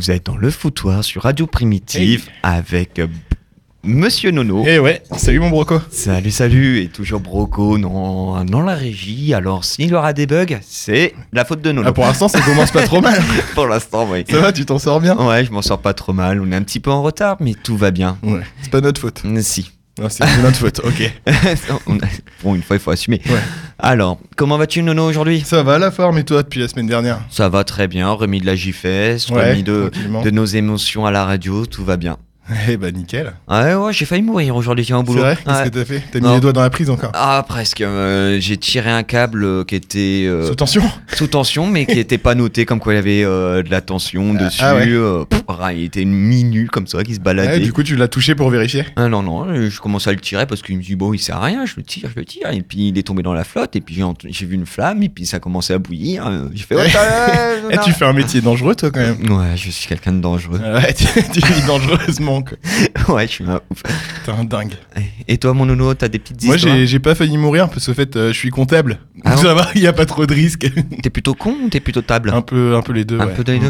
Vous êtes dans le foutoir sur Radio Primitive avec Monsieur Nono. Eh ouais, salut mon broco. Salut, et toujours Broco dans la régie. Alors s'il y aura des bugs, c'est la faute de Nono. Ah, pour l'instant ça commence pas trop mal. Pour l'instant, oui. Ça va, tu t'en sors bien? Ouais, je m'en sors pas trop mal. On est un petit peu en retard, mais tout va bien. Ouais, c'est pas notre faute. Si. Non, c'est notre faute, ok. Bon, une fois, il faut assumer. Ouais. Alors, comment vas-tu, Nono, aujourd'hui? Ça va la forme et toi depuis la semaine dernière? Ça va très bien, remis de la GFS, Ouais, remis de nos émotions à la radio, tout va bien. Eh bah nickel. Ouais, j'ai failli mourir aujourd'hui, tiens, au boulot. C'est vrai? Qu'est-ce que t'as fait? T'as mis les doigts dans la prise encore? Ah, presque. J'ai tiré un câble qui était... Sous tension? Sous tension, mais qui n'était pas noté comme quoi il y avait de la tension dessus. Ouais. Il était mi-nu comme ça, qui se baladait. Ouais, du coup tu l'as touché pour vérifier? Ah, non, je commençais à le tirer parce qu'il me dit, bon, il sert à rien, je le tire. Et puis il est tombé dans la flotte, et puis j'ai vu une flamme, et puis ça a commencé à bouillir. J'ai fait, tu fais un métier dangereux toi quand même. Ouais, je suis quelqu'un de dangereux. Ouais, tu vis dangereusement quoi. Ouais, je suis un ouf. T'es un dingue. Et toi, mon Nono, t'as des petites histoires? Moi, j'ai pas failli mourir parce qu'en fait, je suis comptable. Ah ça va, il y a pas trop de risques. T'es plutôt con ou t'es plutôt table? Un peu les deux. Un peu les deux.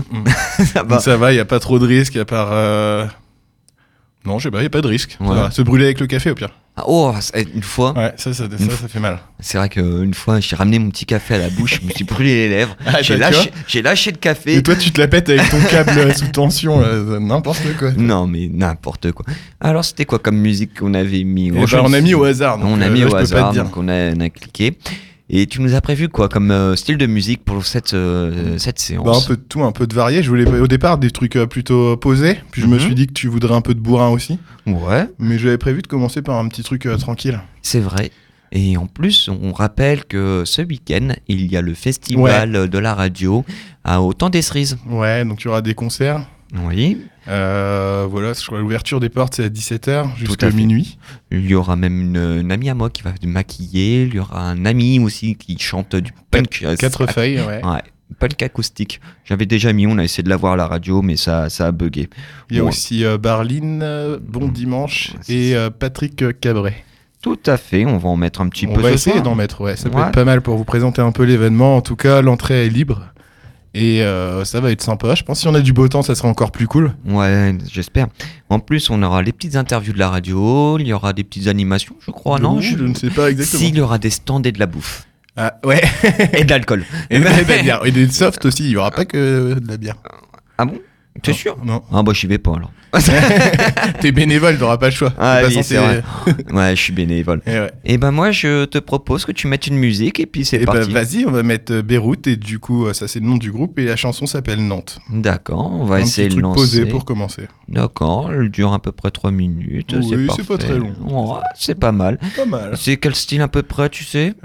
Ça va, il y a pas trop de risques à part. Non, je sais pas, il y a pas de risque. Ouais. Ça va. Se brûler avec le café au pire. Une fois. Ouais, ça fait mal. C'est vrai qu'une fois, j'ai ramené mon petit café à la bouche, je me suis brûlé les lèvres. Ah, j'ai lâché le café. Et toi, tu te la pètes avec ton câble sous tension, n'importe quoi. Non, mais n'importe quoi. Alors, c'était quoi comme musique qu'on avait mis? On a mis au hasard. Donc, on a mis là, au hasard, dire. donc on a cliqué. Et tu nous as prévu quoi comme style de musique pour cette séance? Bah, un peu de tout, un peu de varié. Je voulais au départ des trucs plutôt posés. Puis je me suis dit que tu voudrais un peu de bourrin aussi. Ouais. Mais j'avais prévu de commencer par un petit truc tranquille. C'est vrai. Et en plus, on rappelle que ce week-end, il y a le festival de la radio au Temps des Cerises. Ouais, donc il y aura des concerts. Oui. Voilà, je crois que l'ouverture des portes c'est à 17h jusqu'à minuit. Il y aura même une amie à moi qui va te maquiller. Il y aura un ami aussi qui chante du punk. 4 feuilles, ouais. Ouais. Punk acoustique. J'avais déjà mis, on a essayé de l'avoir à la radio, mais ça a bugué. Il y a aussi Barline, Bon Dimanche et Patrick Cabret. Tout à fait, on va en mettre un petit peu. On va essayer d'en mettre, ouais. Ça peut être pas mal pour vous présenter un peu l'événement. En tout cas, l'entrée est libre. Et ça va être sympa. Je pense que si on a du beau temps, ça sera encore plus cool. Ouais, j'espère. En plus, on aura les petites interviews de la radio, il y aura des petites animations, je crois, non? Je ne sais pas exactement. S'il y aura des stands et de la bouffe. Ah, ouais. Et de l'alcool. Et de la bière. Et des softs aussi, il n'y aura pas que de la bière. Ah bon? T'es sûr? Non. Ah bah j'y vais pas alors. T'es bénévole, t'auras pas le choix. Ah oui, c'est vrai. Ouais, je suis bénévole. Et ben moi je te propose que tu mettes une musique et puis c'est parti. Vas-y, on va mettre Beyrouth et du coup ça c'est le nom du groupe et la chanson s'appelle Nantes. D'accord, on va essayer de lancer. Posé pour commencer. D'accord, elle dure à peu près 3 minutes. Oui, c'est pas très long. Ouais, c'est pas mal. Pas mal. C'est quel style à peu près, tu sais?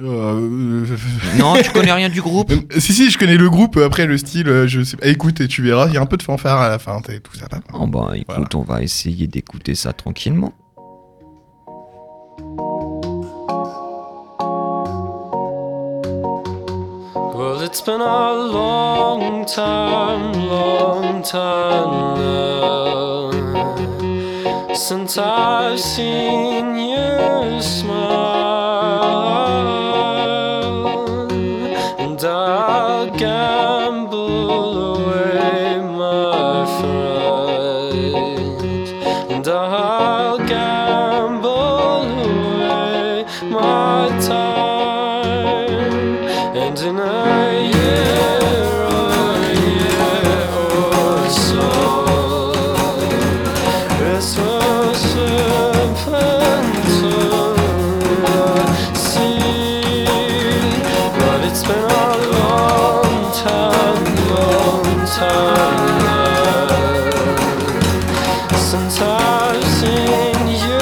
Non, tu connais rien du groupe? Si, je connais le groupe. Après le style, je sais pas. Écoute et tu verras. Il y a un peu de fanfare à la fin, tout ça. Oh bah écoute, voilà. On va essayer d'écouter ça tranquillement. Well, it's been a long time now since I've seen you smile, and I'll gamble away my fright, and I'll gamble away my time, and in a year or so, it's so simple to see, but it's been a long time since I've seen you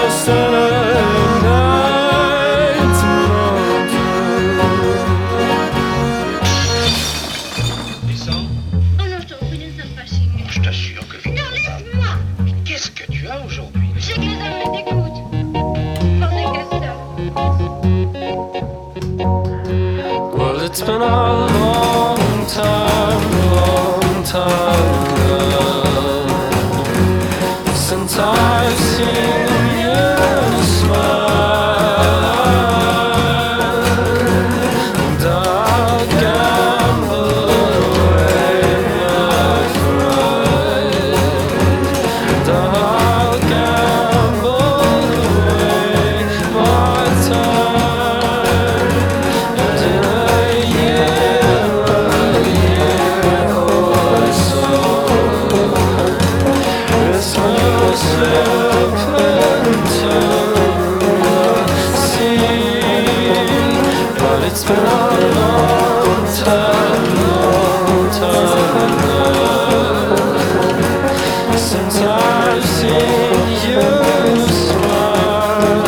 Je t'assure que... Non, laisse-moi! Mais qu'est-ce que tu as aujourd'hui? J'ai que les hommes me dégoûtent. Pensez qu'à ça. Well, it's been a long time since I've seen you smile, and I'll gamble away my pride, and I'll gamble away my time, and in a year or so, it's no slip into the sea, but it's been a long time since I've seen you smile.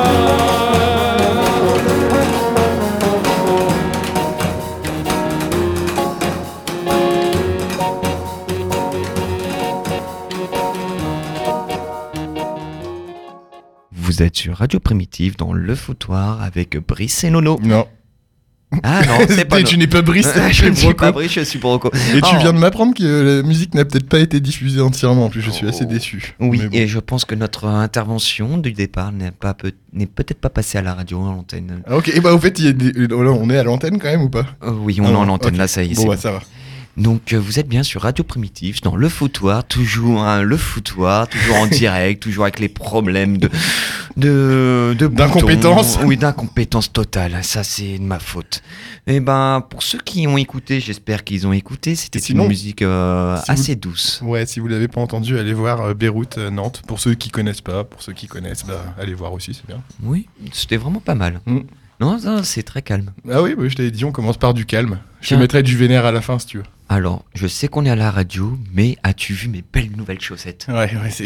Vous êtes sur Radio Primitive dans Le Foutoir avec Brice et Nono. Non. Ah non, c'est pas Tu n'es pas Brice, Je tu es ne suis Broco. pas Brice, je suis Broco. Et tu Oh. viens de m'apprendre que la musique n'a peut-être pas été diffusée entièrement. En plus, je suis assez déçu. Oui, Mais bon. et je pense que notre intervention du départ n'est peut-être pas passée à la radio, à l'antenne. Ah, ok, et bah au fait, on est à l'antenne quand même ou pas? Oui, on est en antenne, ok. là, ça y est. Bon, c'est bah bon. ça va. Donc, vous êtes bien sur Radio Primitif, dans Le Foutoir, toujours Le Foutoir, toujours en direct, toujours avec les problèmes de D'incompétence. boutons. Oui, d'incompétence totale. Ça, c'est de ma faute. Et ben, pour ceux qui ont écouté, j'espère qu'ils ont écouté. C'était Sinon, une musique si assez douce. Ouais, si vous l'avez pas entendu, allez voir Beyrouth, Nantes. Pour ceux qui connaissent pas, pour ceux qui connaissent, bah allez voir aussi, c'est bien. Oui, c'était vraiment pas mal. Mm. Non, c'est très calme. Ah oui, bah, je t'avais dit, on commence par du calme. Je te Tiens. mettrai du vénère à la fin si tu veux. Alors, je sais qu'on est à la radio, mais as-tu vu mes belles nouvelles chaussettes? Ouais, c'est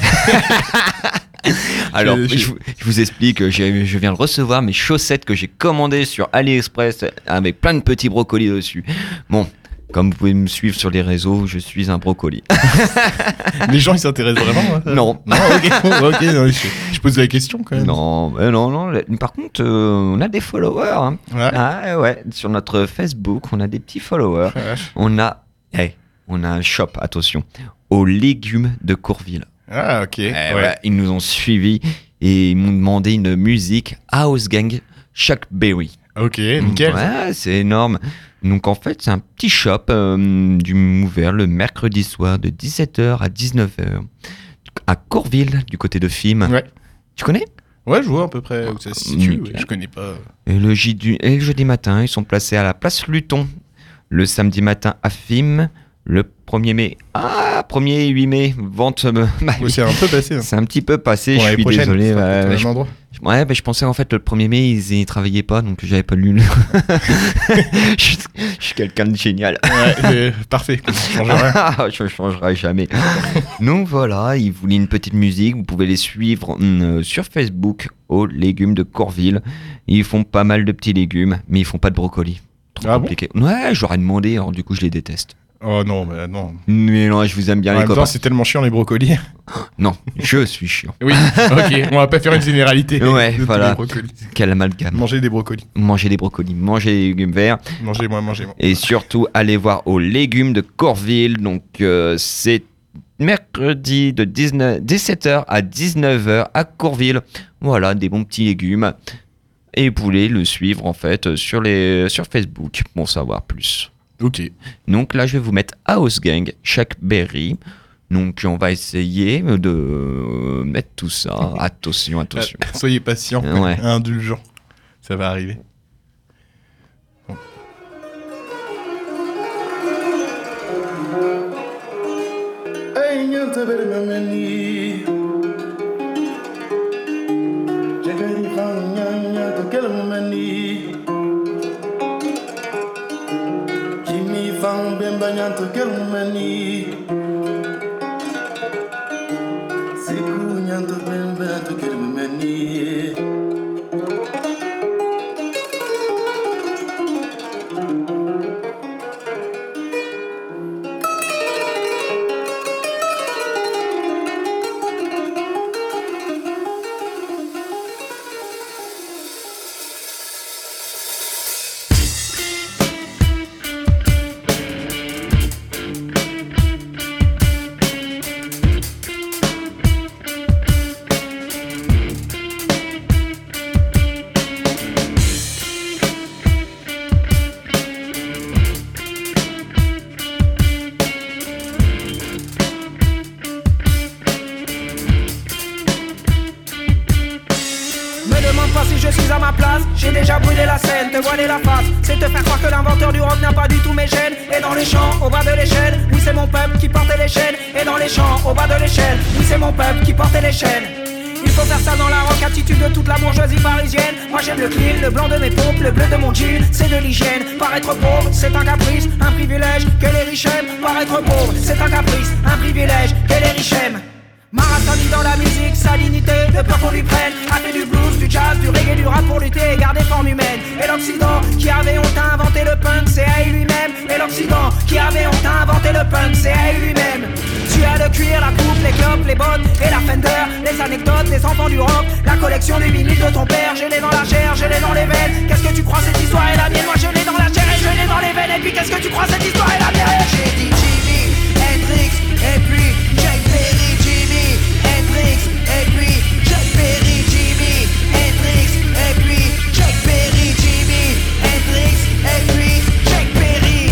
Alors, Je- je vous explique, je viens de recevoir mes chaussettes que j'ai commandées sur AliExpress avec plein de petits brocolis dessus. Bon, comme vous pouvez me suivre sur les réseaux, je suis un brocoli. Les gens, ils s'intéressent vraiment à ça? Non. Non, ok, ok, non, je pose la question quand même. Non, non. Par contre, on a des followers. Hein. Ouais. Ah ouais, sur notre Facebook, on a des petits followers. Vache. On a un shop, attention, aux légumes de Courville. Ah, ok. Ouais, ils nous ont suivis et ils m'ont demandé une musique House Gang Chuck Berry. Ok, nickel. Ouais, c'est énorme. Donc en fait, c'est un petit shop ouvert le mercredi soir de 17h à 19h à Courville, du côté de Fim. Ouais. Tu connais? Ouais, je vois à peu près où ça se situe. Nickel. Ouais, je connais pas. Et le jeudi matin, ils sont placés à la place Luton. Le samedi matin à Fim. Le 1er mai. Ah, 1er et 8 mai. Vente. Ouais, c'est un peu passé. Hein. C'est un petit peu passé, Pour je l'année suis prochaine, désolé. ce sera ouais, peut-être au ouais, même endroit. je pensais en fait le 1er mai, ils y travaillaient pas, donc j'avais pas lu. Je suis quelqu'un de génial. Ouais, parfait. Ça change rien. Je changerai jamais. Donc voilà, ils voulaient une petite musique. Vous pouvez les suivre sur Facebook aux légumes de Courville. Ils font pas mal de petits légumes, mais ils font pas de brocoli. Trop Ah bon compliqué. Ouais, j'aurais demandé, alors du coup je les déteste. Oh non, mais non. Mais non, je vous aime bien En les même temps, copains. c'est tellement chiant les brocolis. Non, je suis chiant. Oui, ok. On va pas faire une généralité. Ouais, de tous voilà. les brocolis. Quel amalgame. Manger des brocolis. Mangez des brocolis, mangez des légumes verts. Mangez-moi. Et surtout, allez voir aux légumes de Courville. Donc, c'est mercredi de 17h à 19h à Courville. Voilà, des bons petits légumes. Et vous pouvez le suivre, en fait, sur Facebook pour en savoir plus. Ok. Donc là, je vais vous mettre House Gang, Chuck Berry. Donc, on va essayer de mettre tout ça. Attention. Soyez patient, Ouais. indulgent. Ça va arriver. Bon. Hey, nyanta bere mamani. Jagari khang nyanta kel mamani. Kimi fang bemba nyanta kel mamani. Seku nyanta bemba kel mamani. meni. J'ai déjà brûlé la scène, te voiler la face, c'est te faire croire que l'inventeur du rock n'a pas du tout mes gènes. Et dans les champs, au bas de l'échelle, oui c'est mon peuple qui portait les chaînes. Et dans les champs, au bas de l'échelle, oui c'est mon peuple qui portait les chaînes. Il faut faire ça dans la rock attitude de toute la bourgeoisie parisienne. Moi j'aime le clean, le blanc de mes pompes, le bleu de mon jean, c'est de l'hygiène. Paraître pauvre, c'est un caprice, un privilège que les riches aiment. Paraître pauvre, c'est un caprice, un privilège que les riches aiment. Marathoni dans la musique, salinité, de peur qu'on lui prenne. A fait du blues, du jazz, du reggae, du rap pour lutter et garder forme humaine. Et l'Occident qui avait honte à inventer le punk, c'est à lui-même. Et l'Occident qui avait honte à inventer le punk, c'est à lui-même. Tu as le cuir, la coupe, les clopes, les bottes et la Fender. Les anecdotes, les enfants du rock, la collection du vinyle de ton père. Je l'ai dans la chair, je l'ai dans les veines. Qu'est-ce que tu crois cette histoire est la mienne? Moi je l'ai dans la chair et je l'ai dans les veines. Et puis qu'est-ce que tu crois cette histoire est la mienne? J'ai dit Jimi Hendrix et puis Jack Perry. Jimi Hendrix et puis Jack Perry. Jimi Hendrix et puis Jack Perry. Jimi Hendrix et puis Jack Perry.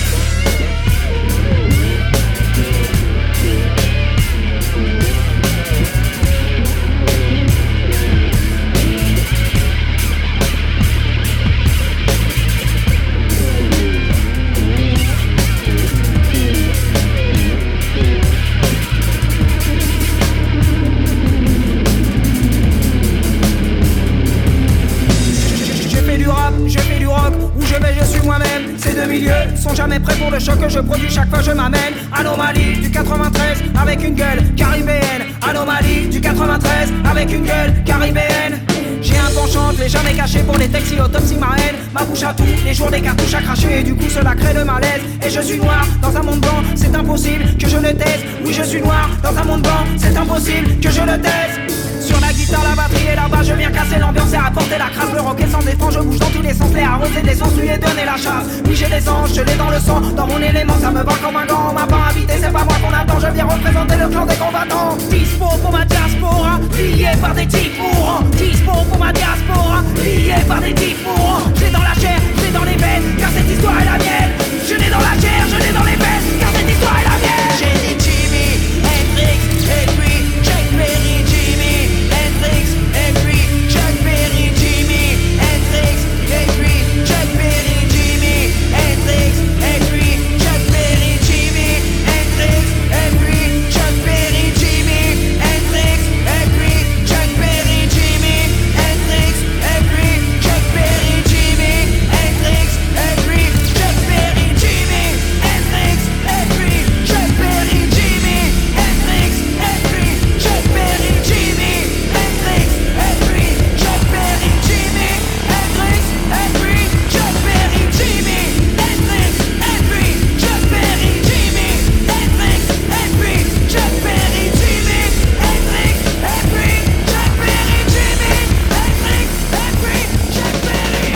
Je fais du rock, où je vais je suis moi-même. Ces deux milieux sont jamais prêts pour le choc que je produis chaque fois je m'amène. Anomalie du 93 avec une gueule caribéenne. Anomalie du 93 avec une gueule caribéenne. J'ai un penchant, je l'ai jamais caché pour les textes, l'autopsie ma haine. Ma bouche à tout, les jours des cartouches à cracher. Et du coup cela crée le malaise. Et je suis noir dans un monde blanc, c'est impossible que je le taise. Oui je suis noir dans un monde blanc, c'est impossible que je le taise. Sur la guitare, la batterie et là-bas, je viens casser l'ambiance et apporter la crasse. Le rock est sans défense, je bouge dans tous les sens, les arroser des sens, lui et donner la chasse. Oui, j'ai des anges, je l'ai dans le sang, dans mon élément, ça me va comme un gant. On m'a pas invité, c'est pas moi qu'on attend, je viens représenter le clan des combattants. Dispo pour ma diaspora, lié par des types mourants. Dispo pour ma diaspora, lié par des types mourants. Je l'ai dans la chair, je l'ai dans les veines, car cette histoire est la mienne. Je l'ai dans la chair, je l'ai dans les veines, car cette histoire est la mienne. J'ai dit Jimi Hendrix et puis Jack Perry. Jimi Hendrix et puis Jack Perry. Jimi Hendrix et puis Jack Perry. Jimi Hendrix et puis Jack Perry. Jimi Hendrix et puis Jack Perry. Jimi Hendrix et puis Jack Perry. Jimi Hendrix et puis Jack Perry. Jimi Hendrix et puis Jack Perry. Jimi Hendrix et puis Jack Perry. Jimi Hendrix et puis Jack Perry. Jimi Hendrix et puis Jack Perry. Jimi Hendrix et puis Jack Perry. Jimi Hendrix et puis Jack Perry. Jimi Hendrix et puis Jack Perry. Jimi Hendrix et puis Jack Perry. Jimi Hendrix et puis Jack Perry.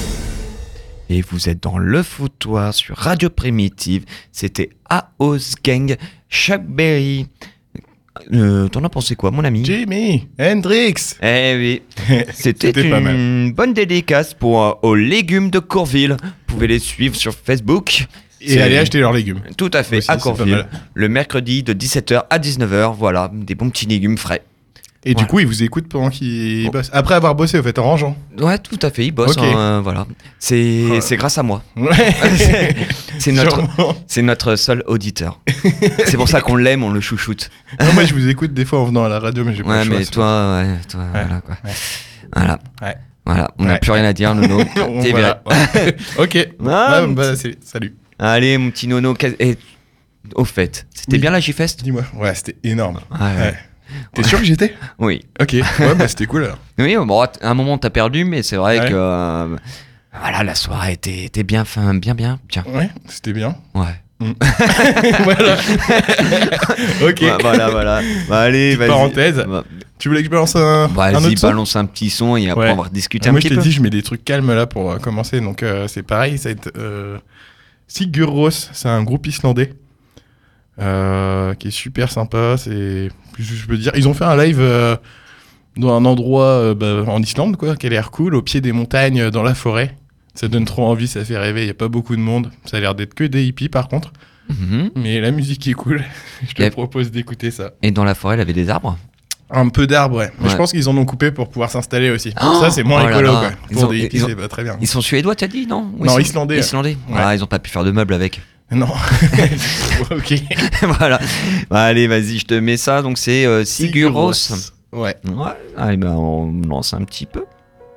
Et vous êtes dans le foutoir sur Radio Primitive. C'était House Gang, Chuck Berry. T'en as pensé quoi, mon ami? Jimi Hendrix. Eh oui, c'était pas mal. une bonne dédicace pour aux légumes de Courville. Vous pouvez les suivre sur Facebook. Et aller acheter leurs légumes. Tout à fait, Aussi, à c'est pas Courville, mal. le mercredi de 17h à 19h. Voilà, des bons petits légumes frais. Et Voilà. du coup, ils vous écoutent pendant qu'ils Bon. bossent. Après avoir bossé, au fait, en rangeant. Ouais, tout à fait, ils bossent. Ok. Voilà, c'est grâce à moi. Ouais. C'est notre, Sûrement. c'est notre seul auditeur. C'est pour ça qu'on l'aime, on le chouchoute. Non, moi, je vous écoute des fois en venant à la radio, mais j'ai pas Ouais, le choix. mais c'est- toi, Ouais. voilà quoi. Ouais. Voilà. Ouais. Voilà, on n'a Ouais. plus rien à dire, Nono. On- T'es voilà. viré. Ok. Ah, Ouais, bah, salut. Allez, mon petit Nono. Et, au fait, c'était Oui. bien la G-Fest? Dis-moi. Ouais, c'était énorme. Ouais. T'es sûr que j'étais ? Oui. Ok, ouais, bah c'était cool alors. Oui, bon, à un moment, t'as perdu, mais c'est vrai Ouais. que... voilà, la soirée était bien fin, bien. Ouais, c'était bien. Ouais. Voilà. Ok. Ouais, voilà. Bah, allez, Petite vas-y. parenthèse. Bah, Tu voulais que je balance un vas-y, autre son ? balance un petit son et après Ouais. on va discuter un Moi, petit je t'ai peu. dit, je mets des trucs calmes là pour commencer. Donc, c'est pareil. Ça va être Sigur Rós. C'est un groupe islandais qui est super sympa. Je peux dire, ils ont fait un live dans un endroit en Islande, quoi, qui a l'air cool, au pied des montagnes, dans la forêt. Ça donne trop envie, ça fait rêver. Il y a pas beaucoup de monde. Ça a l'air d'être que des hippies, par contre. Mhm. Mais la musique est cool. Je te Yep. propose d'écouter ça. Et dans la forêt, il y avait des arbres. Un peu d'arbres, ouais. Mais Ouais. je pense qu'ils en ont coupé pour pouvoir s'installer aussi. Oh, Ça, c'est moins oh là écolo, là. quoi. Ils Pour ont- des hippies, ils ont- c'est pas très bien. Ils sont suédois, t'as dit, non? Ou Non, ils sont- islandais. Islandais. Ouais. Ah, ils ont pas pu faire de meubles avec. Non. Ok. Voilà. Bah, allez, vas-y, je te mets ça. Donc c'est Sigur Rós. Ouais. Ouais. Allez, ben on lance un petit peu.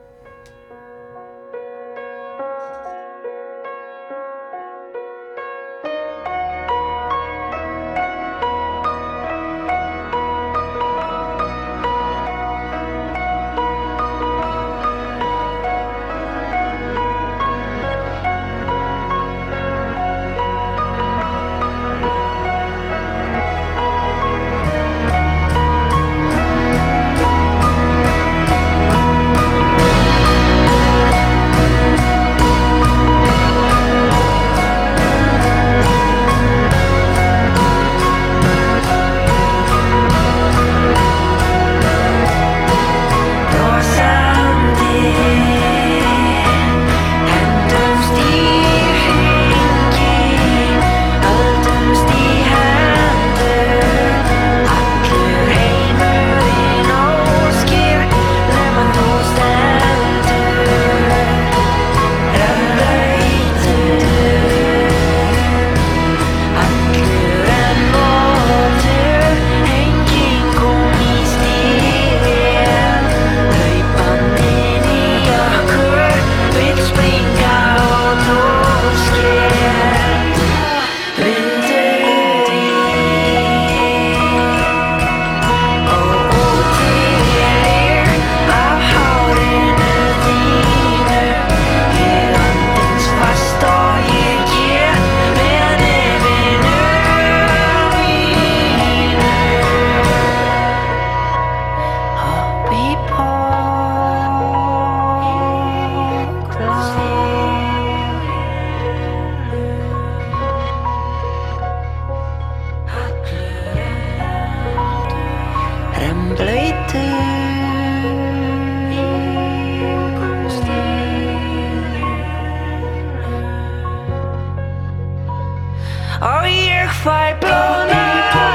Og ég fæ blóðna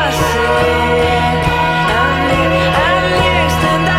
sig En ég stend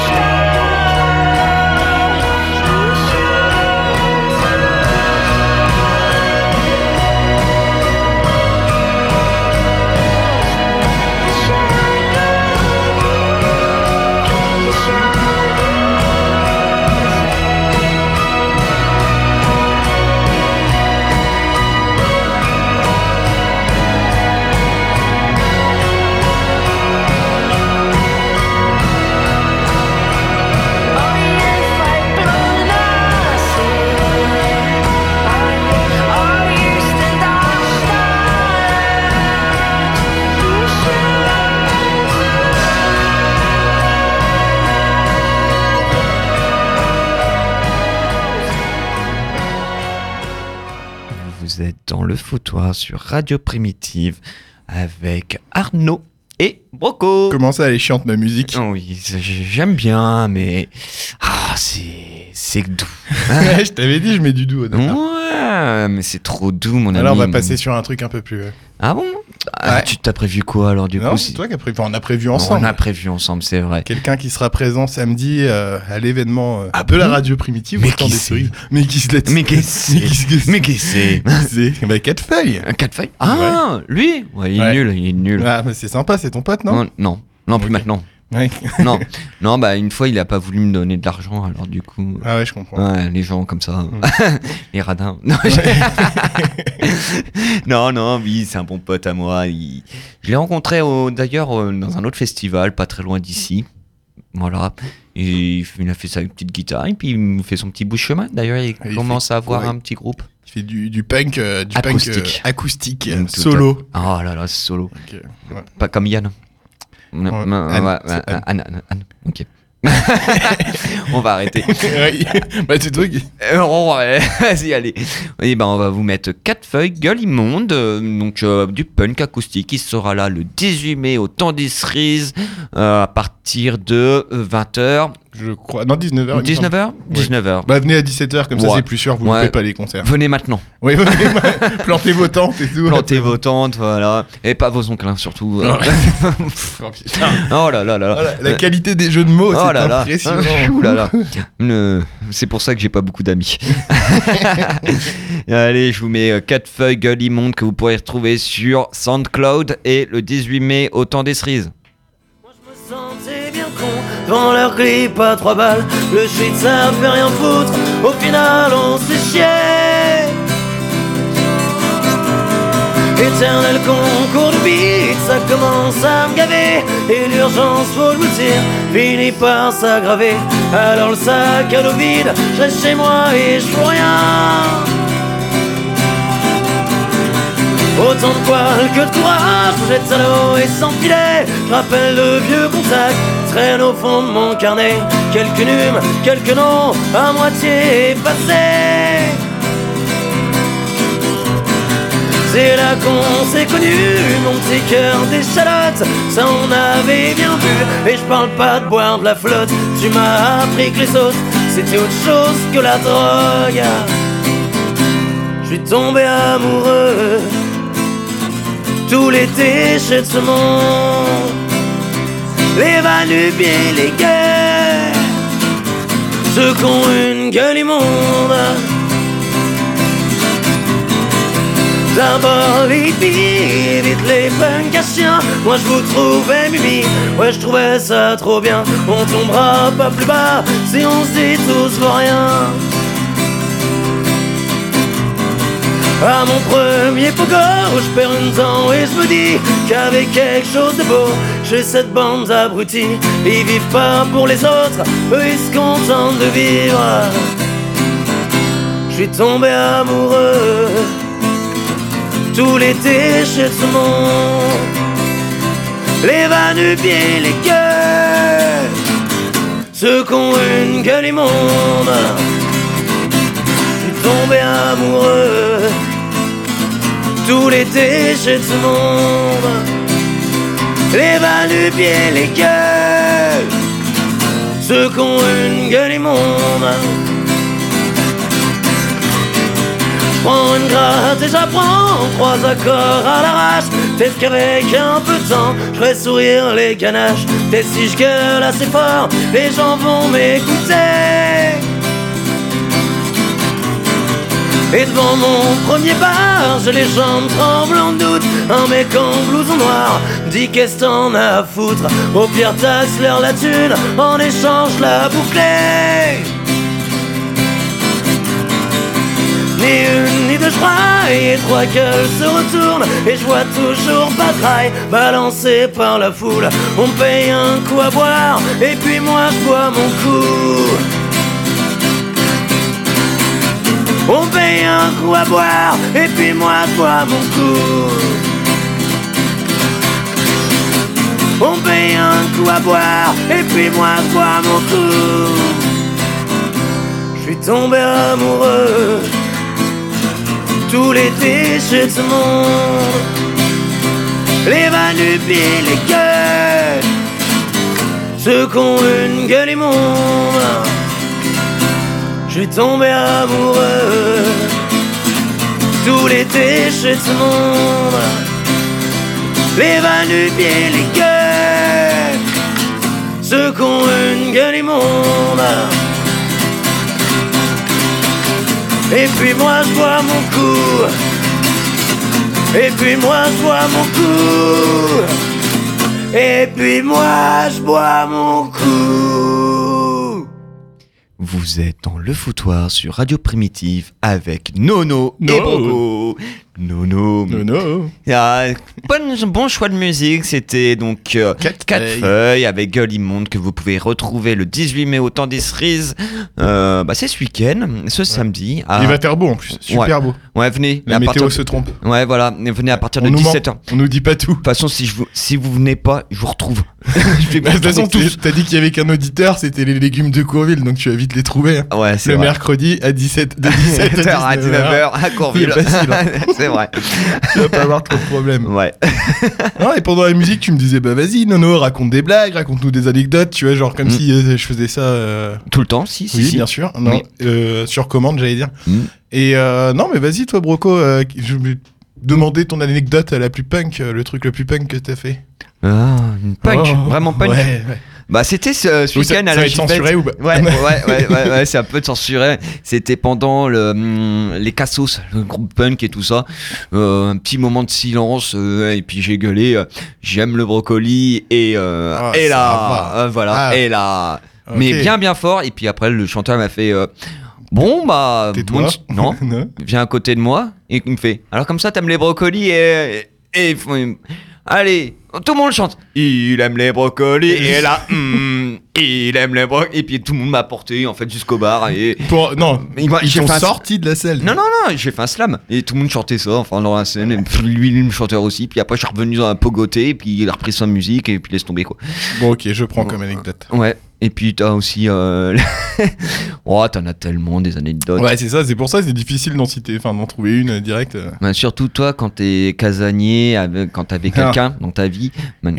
Vous êtes dans le foutoir sur Radio Primitive avec Arnaud et Broco. Comment ça, elle est chiante ma musique? Oh oui, j'aime bien, mais c'est doux. Ouais, je t'avais dit, je mets du doux au départ. Ouais, mais c'est trop doux, mon ami. Alors on va passer sur un truc un peu plus. Ah bon? Ah, Ouais. tu t'as prévu quoi alors du Non, coup c'est toi qui as prévu. Enfin, on a prévu ensemble. On a prévu ensemble, c'est vrai. Quelqu'un qui sera présent samedi à l'événement Ah de la bon radio primitive. Mais au Temps qui des c'est Cerises. Mais qui se laisse. Mais qu'est-ce Mais Mais qu'est-ce c'est c'est bah, 4 feuilles. Un 4 feuilles. Ah, lui ouais, il est Ouais. nul, il est nul. Ah, mais c'est sympa, c'est ton pote, non? Non, plus Ok. maintenant. Ouais. Non, bah une fois il a pas voulu me donner de l'argent, alors du coup. Ah ouais, je comprends. Ouais, les gens comme ça, les radins. Non, non, oui, c'est un bon pote à moi. Je l'ai rencontré d'ailleurs dans un autre festival, pas très loin d'ici. Voilà. Et il a fait sa petite guitare et puis il me fait son petit bout de chemin. D'ailleurs, il commence à avoir un petit groupe. Il fait du punk, acoustique, Tout solo. Oh là là, solo. Okay, ouais. Pas comme Yann. Anne. Ok. On va arrêter. Ouais. Bah c'est toi qui... Vas-y, allez. Et ben on va vous mettre 4 feuilles, Gueule Immonde, donc du punk acoustique qui sera là le 18 mai au Temps des Cerises à partir de 20h. Je crois. Non, 19h. 19h 19h. Bah venez à 17h, comme ça c'est plus sûr, vous ne loupez pas les concerts. Venez maintenant. Oui, plantez vos tentes et tout. Plantez vos tentes, voilà. Et pas vos oncles, hein, surtout. Oh là là là. Voilà, la qualité des jeux de mots, c'est impressionnant. Ouh là là. C'est pour ça que j'ai pas beaucoup d'amis. Allez, je vous mets 4 feuilles Gueule Immonde que vous pourrez retrouver sur SoundCloud et le 18 mai au Temps des Cerises. Moi je me sentais bien con devant leur clip à 3 balles. Le shit ça fait rien foutre, au final on s'est chié. Éternel concours de beat, ça commence à me gaver. Et l'urgence, faut le dire, finit par s'aggraver. Alors le sac à dos vide, je reste chez moi et je fous rien. Autant de poils que de courage, je jette à l'eau et sans filet. Je rappelle de vieux contacts, traînent au fond de mon carnet. Quelques numes, quelques noms, à moitié effacés. C'est là qu'on s'est connus, mon petit cœur d'échalote, ça on avait bien vu. Et je parle pas de boire de la flotte, tu m'as appris que les autres, c'était autre chose que la drogue. Je suis tombé amoureux, tout l'été chez ce monde. Les va-nu-pieds, les gueules, ceux qui ont une gueule immonde. D'abord les filles, vite les punks à chiens. Moi je vous trouvais mimi, ouais je trouvais ça trop bien. On tombera pas plus bas si on se dit tous pour rien. À mon premier pogo, je perds une dent et je me dis qu'avec quelque chose de beau, j'ai cette bande d'abrutis. Ils vivent pas pour les autres, eux ils se contentent de vivre. Je suis tombé amoureux tout l'été chez tout le monde. Les va-nu-pieds, les gueules, ceux qui ont une gueule immonde. Je suis tombé amoureux tout l'été chez tout le monde. Les va-nu-pieds, les gueules, ceux qui ont une gueule immonde. Prends une gratte et j'apprends 3 accords à l'arrache. Peut-être qu'avec un peu de temps, je ferai sourire les ganaches. Peut-être si je gueule assez fort, les gens vont m'écouter. Et devant mon premier bar, j'ai les jambes tremblantes de doute. Un mec en blouson noir dit qu'est-ce t'en as à foutre. Au pire taxe-leur la thune, en échange la bouclée. Ni une ni deux, je braille, et 3 gueules se retournent. Et je vois toujours pas de rail balancé par la foule. On paye un coup à boire, et puis moi je bois mon coup. On paye un coup à boire, et puis moi je bois mon coup. On paye un coup à boire, et puis moi je bois mon coup. Je suis tombé amoureux tout l'été chez tout le monde. Les va-nu-pieds, les gueules, ceux qui ont une gueule immonde. Je suis tombé amoureux tout l'été chez tout le monde. Les va-nu-pieds, les gueules, ceux qui ont une gueule immonde. Et puis moi je bois mon coup. Et puis moi je bois mon coup. Et puis moi je bois mon coup. Vous êtes dans le foutoir sur Radio Primitive avec Nono et No. Broco. Nono. Ah, bon choix de musique, c'était donc Quatre feuilles avec Gueule Immonde que vous pouvez retrouver le 18 mai au temps des cerises. C'est ce week-end, ce samedi. Il va faire beau en plus, super beau. Ouais, venez. La météo se trompe. Ouais, voilà, venez à partir de On nous 17h. On nous dit pas tout. De toute façon, si vous venez pas, je vous retrouve. De toute façon, t'as dit qu'il y avait qu'un auditeur, c'était les légumes de Courville, donc tu vas vite les trouver. Hein. Ouais, c'est le vrai. mercredi à 17h à 19h à Courville. C'est facile, hein. C'est vrai. Tu vas pas avoir trop de problèmes. Ouais. Non, et pendant la musique, tu me disais, bah vas-y, Nono, raconte des blagues, raconte-nous des anecdotes, tu vois, genre comme si je faisais ça. Tout le temps, si. Oui, bien sûr. Non, sur commande, j'allais dire. Et non, mais vas-y, toi, Broco, je vais demander ton anecdote la plus punk, le truc le plus punk que t'as fait. Ah, une punk, vraiment punk. Ouais. Bah c'était ce week-end à la Gifette. Censuré ou pas? Ouais, c'est un peu censuré. C'était pendant les Cassos, le groupe punk et tout ça. Un petit moment de silence et puis j'ai gueulé. J'aime le brocoli et là, voilà, et là. Okay. Mais bien fort. Et puis après le chanteur m'a fait. Bon bah tais-toi. Non, viens à côté de moi et il me fait. Alors comme ça t'aimes les brocolis et allez, tout le monde chante. Il aime les brocolis et là, il aime les brocolis. Et puis tout le monde m'a porté en fait jusqu'au bar et ils sont sortis de la salle. Non, j'ai fait un slam et tout le monde chantait ça. Enfin dans la scène, et lui il me chantait aussi. Puis après je suis revenu dans un pogoté et puis il a repris sa musique et puis laisse tomber quoi. Bon ok, je prends comme anecdote. Ouais. Et puis t'as aussi oh t'en as tellement des anecdotes. Ouais c'est ça, c'est pour ça c'est difficile d'en trouver une directe. Bah, surtout toi quand t'es casanier, quand t'avais quelqu'un dans ta vie.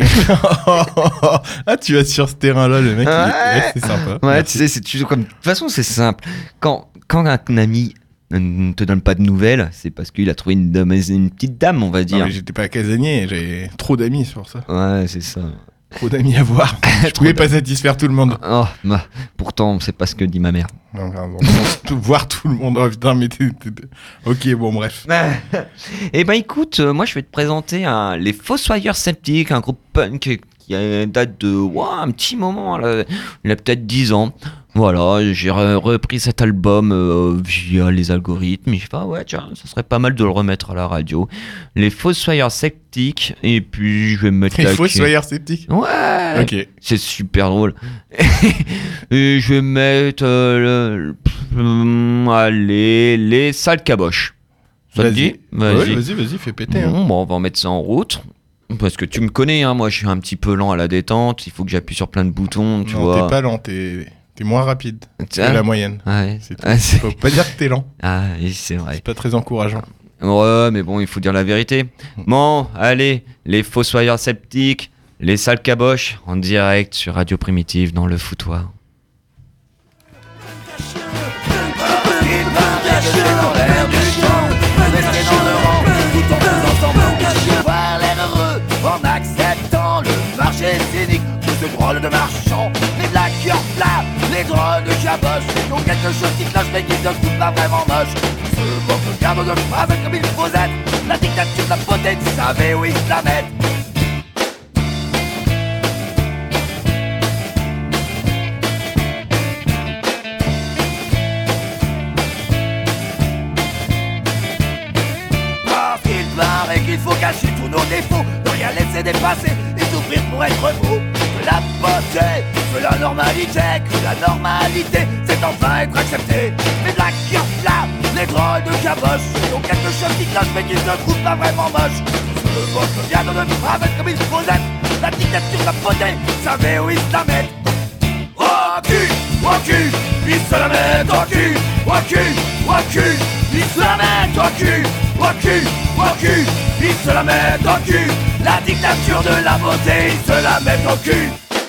Ah tu vas sur ce terrain là le mec. C'est sympa. Ouais Merci. tu sais c'est toujours comme. De toute façon c'est simple. Quand un ami ne te donne pas de nouvelles, c'est parce qu'il a trouvé une petite dame on va dire. Non, mais j'étais pas casanier, j'avais trop d'amis sur ça. Ouais c'est ça. Trop d'amis à voir. Je pouvais pas satisfaire tout le monde. Oh, bah, pourtant, c'est pas ce que dit ma mère. Non, voir tout le monde. Oh putain, mais ok, bon, bref. Eh ben, écoute, moi, je vais te présenter les Fossoyeurs Sceptiques, un groupe punk qui date de un petit moment. Là. Il a peut-être 10 ans. Voilà, j'ai repris cet album via les algorithmes. Et je fais, ouais, tiens, ça serait pas mal de le remettre à la radio. Les Fossoyeurs Sceptiques. Et puis, je vais me mettre Les Fossoyeurs Sceptiques. Ouais. Ok. C'est super drôle. Et je vais mettre les Sales Caboches. Ça te dit ? Vas-y, fais péter. Bon, on va en mettre ça en route. Parce que tu me connais, hein, moi je suis un petit peu lent à la détente. Il faut que j'appuie sur plein de boutons, tu vois. Non, t'es pas lent, t'es moins rapide que la moyenne. Ouais. Faut pas dire que t'es lent. Ah, oui, c'est vrai. C'est pas très encourageant. Ouais, mais bon, il faut dire la vérité. Bon, allez, les Fossoyeurs Sceptiques, les Sales Caboches, en direct sur Radio Primitive dans le foutoir. Voir l'air heureux en acceptant le marché scénique de ce drôle de marchand. Les blagueurs plats, les drôles de caboches, ils ont quelque chose qui cloche mais qui ne coûte pas vraiment moche. Ce beau cadre de phrase comme il faut être, la dictature de la beauté, tu savais où ils se la mettent. Et qu'il faut cacher tous nos défauts, ne rien laisser dépasser et souffrir pour être beau. Que la beauté, que la normalité, c'est enfin être accepté. Les blagueurs là, les drôles de caboches, ils ont quelque chose qui cloche mais qui ne trouve pas vraiment moche. Ce beau vient de nous avec comme il faut être, la dictature de la beauté, savez où ils se la mettent. Au cul, ils se la mettent au cul, ils se la mettent au cul, ils se la mettent au cul. La dictature de la beauté, ils se la mettent au cul.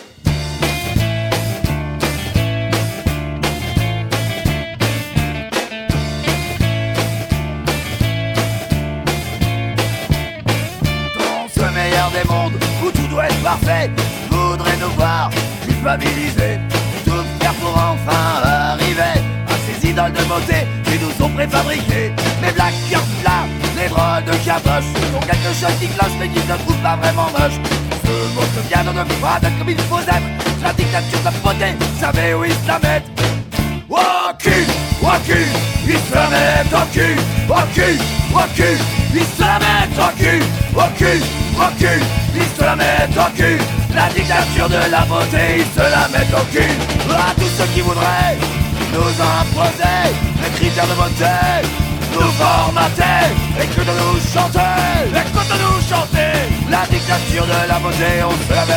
Dans ce meilleur des mondes où tout doit être parfait, je voudrais nous voir culpabiliser, tout faire pour enfin arriver à ces idoles de beauté qui nous sont préfabriquées. Les blagueurs là, les drôle de caboche. Ils ont quelque chose qui cloche mais qui ne trouve pas vraiment moche. Ce mot se vient dans notre froide comme il faut être. La dictature de la beauté, vous savez où ils se la mettent. Waki, waki, ils se la mettent au cul. Waki, waki, ils se la mettent au cul. Waki, waki, ils se la mettent au cul. La dictature de la beauté, ils se la mettent au cul. À tous ceux qui voudraient nous imposer les critères de beauté, nous formater, et que de nous chanter, et que de nous chanter. La dictature de la beauté, on se la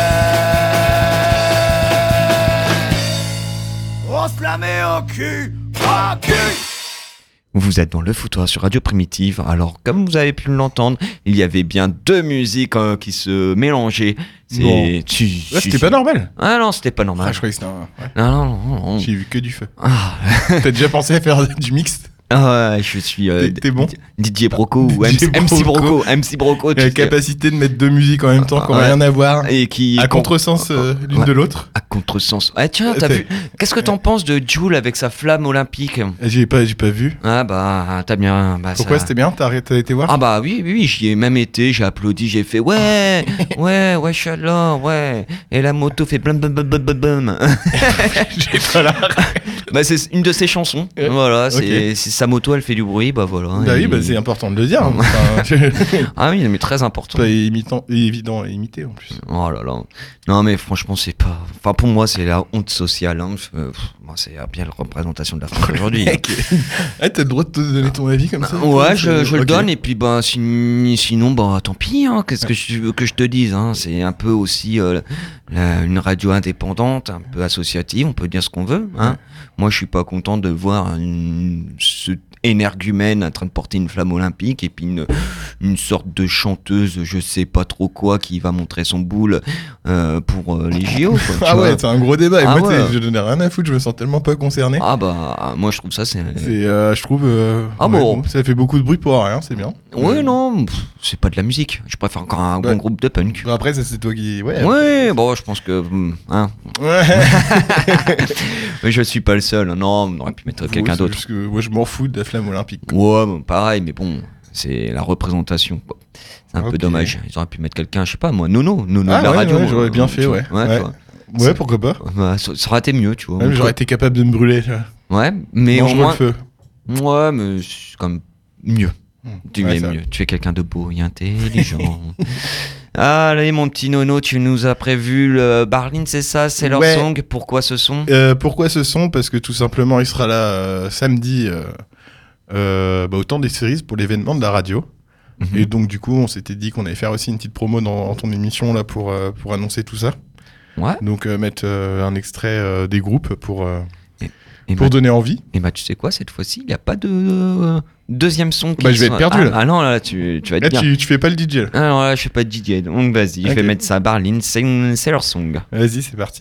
met. On se la met au cul, au cul. Vous êtes dans le foutoir sur Radio Primitive. Alors, comme vous avez pu l'entendre, il y avait bien deux musiques qui se mélangeaient. Bon. C'était pas normal. Ah non, c'était pas normal. Ah, je croyais que c'était un... Ouais. Non. J'ai vu que du feu. Ah. T'as déjà pensé à faire du mixte? Ah ouais, je suis t'es bon. DJ Broco ou MC Broco. MC Broco. La capacité de mettre deux musiques en même temps qui n'ont rien à voir. Et qui à contresens l'une de l'autre. À contresens. Ah tiens, t'as vu? Qu'est-ce que t'en penses de Jul avec sa flamme olympique? J'ai pas vu. Ah bah t'as bien. Bah, pourquoi ça... c'était bien? T'as été voir? Ah bah oui, j'y ai même été, j'ai applaudi, j'ai fait ouais, je suis là, ouais. Et la moto fait blum blum blum blum blum. J'ai pas la. Bah c'est une de ses chansons. Voilà, c'est sa moto, elle fait du bruit, bah voilà. Bah oui, bah c'est important de le dire. Ah oui, mais très important. Pas évident à imiter en plus. Oh là là. Non mais franchement, c'est pas. Enfin pour moi, c'est la honte sociale. Hein. C'est bien la représentation de la France aujourd'hui. Ah, t'as le droit de te donner ton avis comme ça? Ouais, je le donne et puis bah sinon bah tant pis. Hein. Qu'est-ce que tu veux que je te dise? Hein. C'est un peu aussi une radio indépendante, un peu associative. On peut dire ce qu'on veut. Hein. Ouais. Moi, je suis pas content de voir ce énergumène en train de porter une flamme olympique et puis une sorte de chanteuse, je sais pas trop quoi, qui va montrer son boule pour les JO. Quoi, ah ouais, c'est un gros débat. Et moi, ouais. Je n'en ai rien à foutre, je me sens tellement pas concerné. Ah bah, moi je trouve ça je trouve. bon. Ça fait beaucoup de bruit pour rien, c'est bien. Ouais, non, c'est pas de la musique. Je préfère encore un bon groupe de punk. Bon, après, ça, c'est toi qui. Ouais, bon, je pense que. Hein. Ouais. Mais je suis pas le seul. Non, on aurait pu mettre quelqu'un d'autre. Parce que moi, je m'en fous de la flamme olympique. Ouais, bon, pareil, mais bon, c'est la représentation. Bon, c'est un peu dommage. Ils auraient pu mettre quelqu'un, je sais pas moi, Nono de la radio. Ouais, j'aurais bien fait, ouais. Ouais, pourquoi pas. Bah, ça aurait été mieux, tu vois. Même j'aurais été capable de me brûler. Ouais, mais au moins. Le feu. Ouais, mais c'est comme mieux. Tu es mieux. Tu es quelqu'un de beau et intelligent. Allez, mon petit Nono, tu nous as prévu le Barline, c'est ça? C'est leur song. Pourquoi ce son? Pourquoi ce son? Parce que tout simplement, il sera là samedi au temps des séries pour l'événement de la radio. Mm-hmm. Et donc, du coup, on s'était dit qu'on allait faire aussi une petite promo dans ton émission là pour annoncer tout ça. Ouais. Donc, mettre un extrait des groupes pour donner envie. Et bah, tu sais quoi, cette fois-ci, il n'y a pas de deuxième son. Bah, je vais être perdu là. Ah non, là, tu vas être bien. Tu fais pas le DJ là. Ah non, là, je fais pas de DJ. Donc, vas-y, je vais mettre ça. Barline, c'est leur song. Vas-y, c'est parti.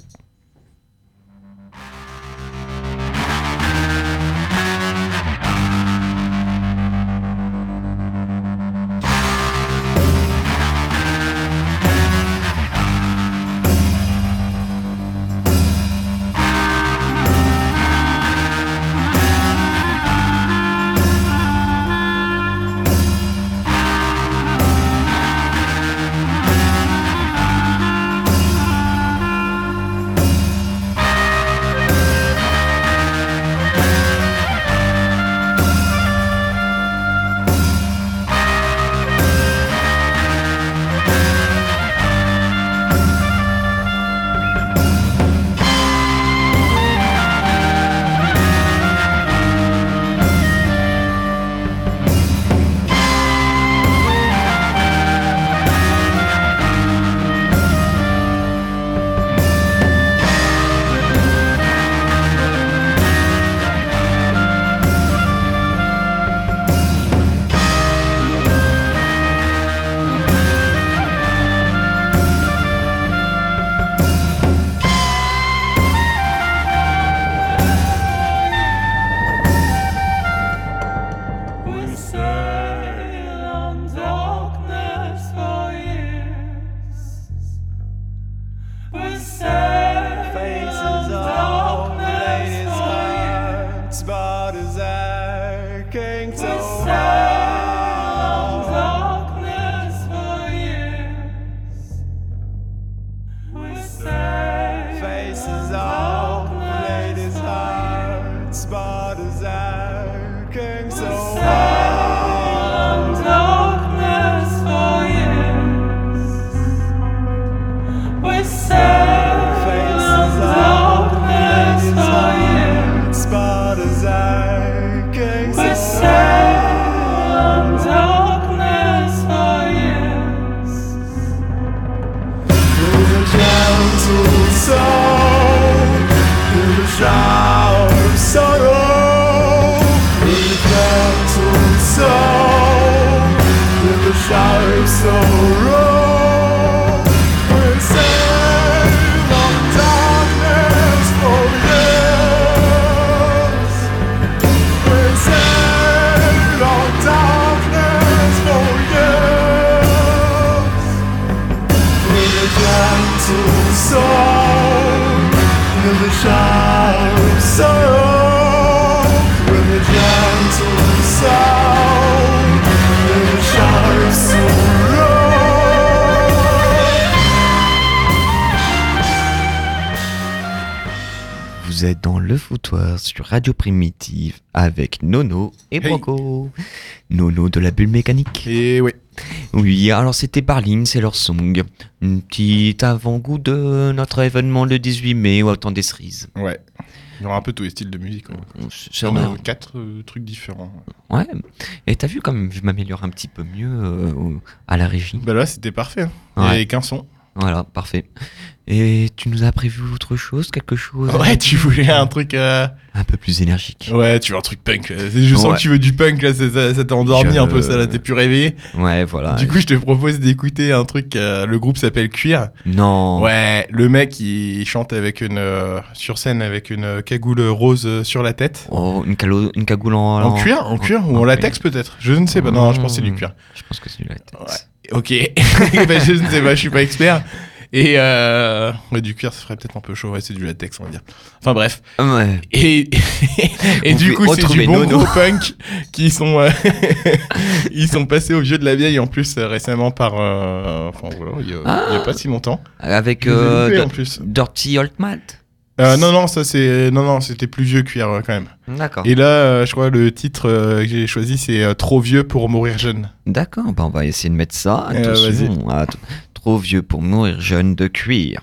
Vous êtes dans le foutoir sur Radio Primitive avec Nono et Broco. Nono de la bulle mécanique. Et oui. Oui, alors c'était Barline, c'est leur song. Un petit avant-goût de notre événement le 18 mai au Temps des Cerises. Ouais. Il y aura un peu tous les styles de musique. C'est on a 4 trucs différents. Ouais. Et t'as vu comme je m'améliore un petit peu mieux à la régie. Bah là, c'était parfait. Hein. Il n'y avait qu'un son. Voilà, parfait. Et tu nous as prévu autre chose, quelque chose? Ouais, tu voulais un truc... un peu plus énergique. Ouais, tu veux un truc punk. Là. Je sens que tu veux du punk, là, ça t'a endormi un peu, ça, là, t'es plus réveillé. Ouais, voilà. Du coup, je te propose d'écouter un truc, le groupe s'appelle Cuir. Non. Ouais, le mec, il chante avec sur scène avec une cagoule rose sur la tête. Oh, une cagoule en cuir ou en latex peut-être. Je ne sais pas, non, je pense que c'est du cuir. Je pense que c'est du latex. Ouais. Ok, bah, je ne sais pas, je suis pas expert. Et du cuir, ça ferait peut-être un peu chaud. Ouais, c'est du latex, on va dire. Enfin bref. Ouais. Et du coup, c'est du bon gros punk qui sont ils sont passés au vieux de la vieille en plus récemment par enfin voilà, il y a pas si longtemps. Avec en plus. Dirty Old Malt. Non, c'était plus vieux cuir quand même. D'accord. Et là, je crois le titre que j'ai choisi, c'est Trop vieux pour mourir jeune. D'accord, bah on va essayer de mettre ça. Attention, Trop vieux pour mourir jeune de cuir.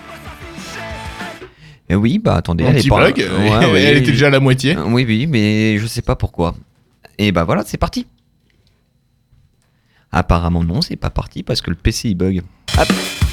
Et oui, bah attendez, elle est pas... bug, elle était déjà à la moitié. Oui, mais je sais pas pourquoi. Et bah voilà, c'est parti. Apparemment non, c'est pas parti parce que le PC il bug. Hop.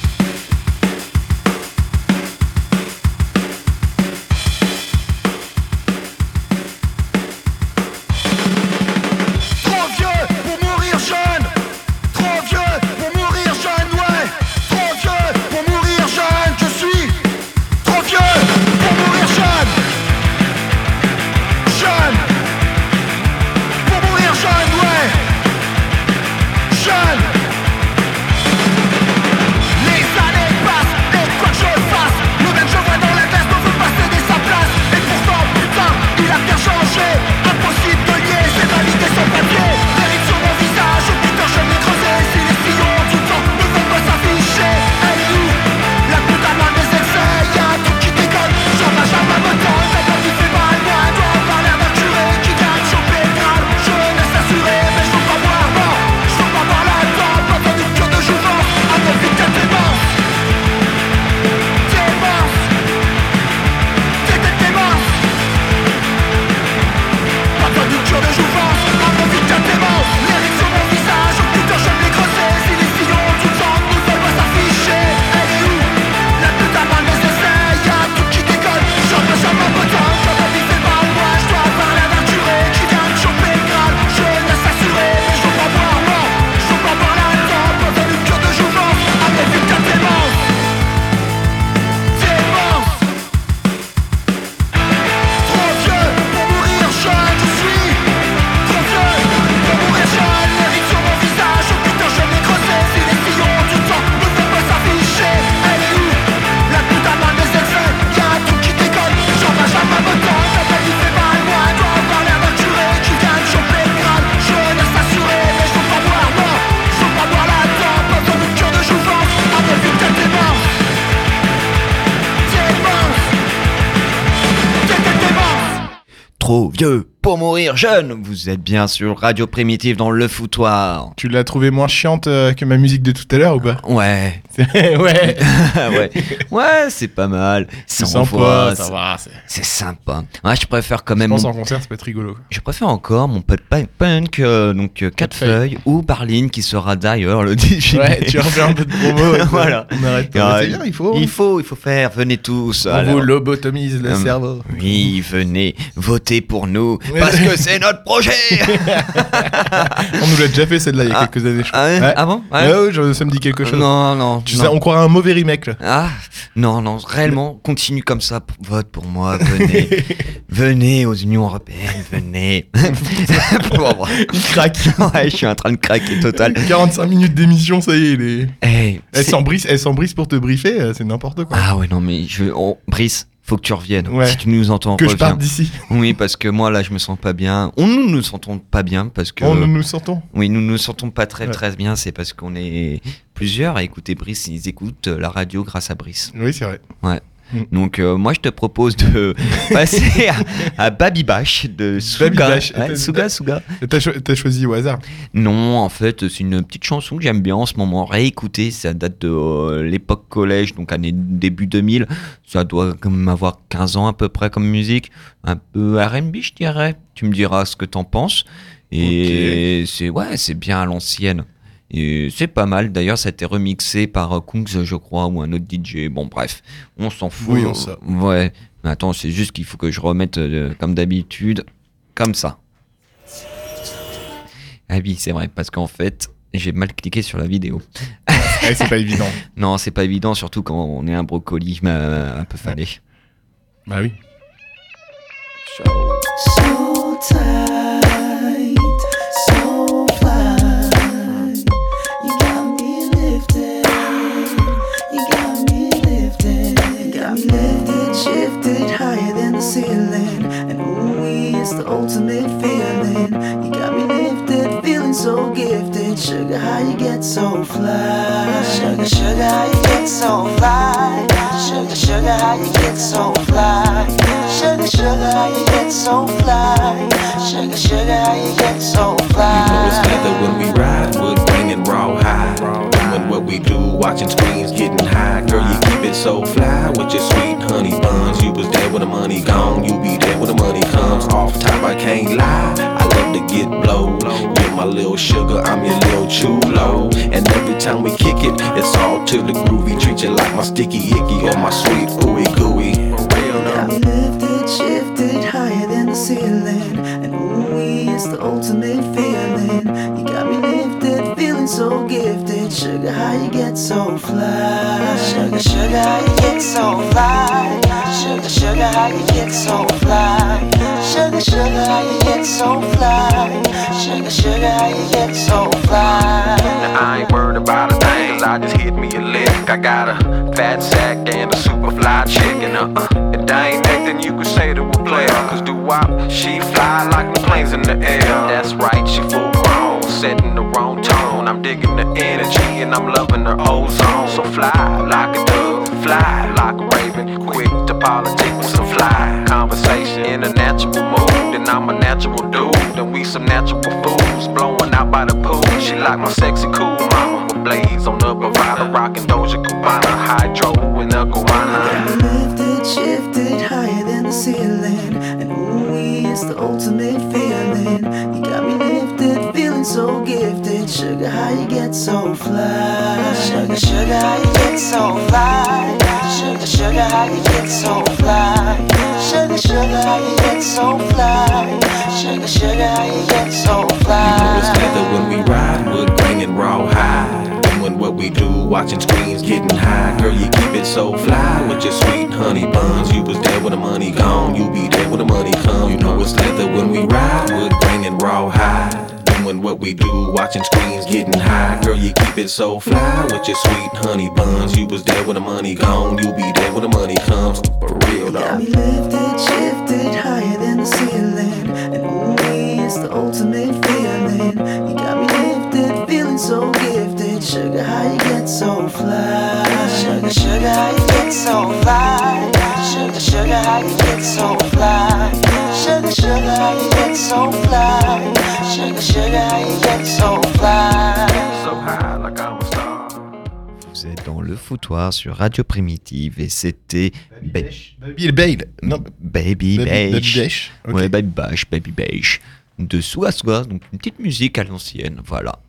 Trop vieux pour mourir jeune. Vous êtes bien sur Radio Primitive dans le foutoir. Tu l'as trouvé moins chiante que ma musique de tout à l'heure ou pas? Ouais. Ouais. Ouais, c'est pas mal. C'est sympa, ça va. C'est sympa. Ouais, je préfère quand même. Je pense en concert, ça peut être rigolo. Je préfère encore mon pote punk, donc 4 feuilles, ou Barline qui sera d'ailleurs le 18 mai. Ouais, tu refais un peu de promo. Voilà. On arrête pas. C'est bien, il faut faire. Venez tous. On vous lobotomise le cerveau. Oui, venez voter pour nous parce que c'est notre projet. On nous l'a déjà fait celle-là il y a quelques années. Ah bon? Ouais, ça me dit quelque chose. Non. Tu sais, on croirait un mauvais remake là. Ah non, réellement, continue comme ça. Vote pour moi. Venez, venez aux Unions européennes. Venez. Il craque. Ouais, je suis en train de craquer total. 45 minutes d'émission, ça y est. Hey, elle s'en brise pour te briefer, c'est n'importe quoi. Ah ouais, non mais Brice, faut que tu reviennes. Ouais. Si tu nous entends, que reviens. Je parte d'ici. Oui, parce que moi là, je me sens pas bien. Nous nous sentons pas bien parce que. Nous nous sentons. Oui, nous nous sentons pas très bien. C'est parce qu'on est plusieurs à écouter Brice. Ils écoutent la radio grâce à Brice. Oui, c'est vrai. Ouais. Donc moi je te propose de passer à Baby Bash de Suga. Baby Bash. Ouais, Suga. T'as choisi au hasard. Non, en fait, c'est une petite chanson que j'aime bien en ce moment. Réécouter, ça date de l'époque collège, donc année début 2000. Ça doit quand même avoir 15 ans à peu près comme musique. Un peu R&B, je dirais. Tu me diras ce que t'en penses. Et c'est bien à l'ancienne. Et c'est pas mal. D'ailleurs, ça a été remixé par Kungs, je crois, ou un autre DJ. Bon, bref, on s'en fout. Oui, on sait. Ouais. Mais attends, c'est juste qu'il faut que je remette, comme d'habitude, comme ça. Ah oui, c'est vrai, parce qu'en fait, j'ai mal cliqué sur la vidéo. C'est pas évident. Non, c'est pas évident, surtout quand on est un brocoli, mais un peu fané. Bah oui. So tight, so fly. You got me lifted, you got me lifted, you got me lifted, shifted higher than the ceiling. And ooh, it's the ultimate feeling. You got me lifted, feeling so gifted. Sugar, how you get so fly? Sugar, sugar, how you get so fly? Sugar, sugar, how you get so fly? Sugar, sugar, how you get so fly? Sugar, sugar, how you get so fly? You know it's leather when we ride, wood grain and raw high. Doing what we do, watching screens, getting high. Girl, you keep it so fly with your sweet honey buns. You was there when the money gone, you be there when the money comes. Off top, I can't lie, I love to get blowed. You're my little sugar, I'm your little chulo. And every time we kick it, it's all to the groovy. Treat you like my sticky icky or my sweet ooey gooey. Real got me lifted, shifted higher than the ceiling. And ooh, it's the ultimate feeling. You got me lifted, feeling so gifted. Sugar, how you get so fly? Sugar, sugar, how you get so fly? Sugar, sugar, how you get so fly? Sugar, sugar, how you get so fly? Sugar, sugar, how you get so fly? Now I ain't worried about a thing, 'cause I just hit me a lick. I got a fat sack and a super fly chicken. It ain't nothing you could say to a player, 'cause do-wop, she fly like the planes in the air. That's right, she full grown, setting the wrong tone. I'm digging the energy and I'm loving her ozone. So fly like a dove, fly like a raven, quick to politic with some fly conversation in a natural mood. And I'm a natural dude, and we some natural fools blowing out by the pool. She like my sexy cool mama, with blades on the Bravada, rocking Doja Cubana, hydro in the guana. Lifted, shifted higher than the ceiling. And ooh, it's the ultimate feeling. You got me lifted, feeling so gifted. Sugar, how you get so fly? Sugar, sugar, how you get so fly? Sugar, sugar, how you get so fly? Sugar, sugar, how you get so fly? Sugar, sugar, how you get so fly? You know it's leather when we ride, wood grain and raw high. Doing what we do, watching screens, getting high. Girl, you keep it so fly with your sweet honey buns. You was there when the money gone, you be there when the money come. You know it's leather when we ride, wood grain and raw high. Doing what we do, watching screens, getting high. Girl, you keep it so fly with your sweet honey buns. You was there when the money gone, you be there when the money comes. For real though. Got me lifted, shifted higher than the ceiling. And ooh, it's the ultimate feeling. You got me lifted, feeling so gifted. Sugar, how you get so fly? Sugar, sugar, how you get so fly? Sugar, sugar, how you get so fly? Sugar, sugar, how you get so fly? Sugar, sugar, how you get so fly? So high like I'm a star. Vous êtes dans le foutoir sur Radio Primitive et c'était Baby Bail. Non, Baby Baby Bash. Bash. Ok. Ouais, Baby Bash de Suga Suga, donc une petite musique à l'ancienne, voilà.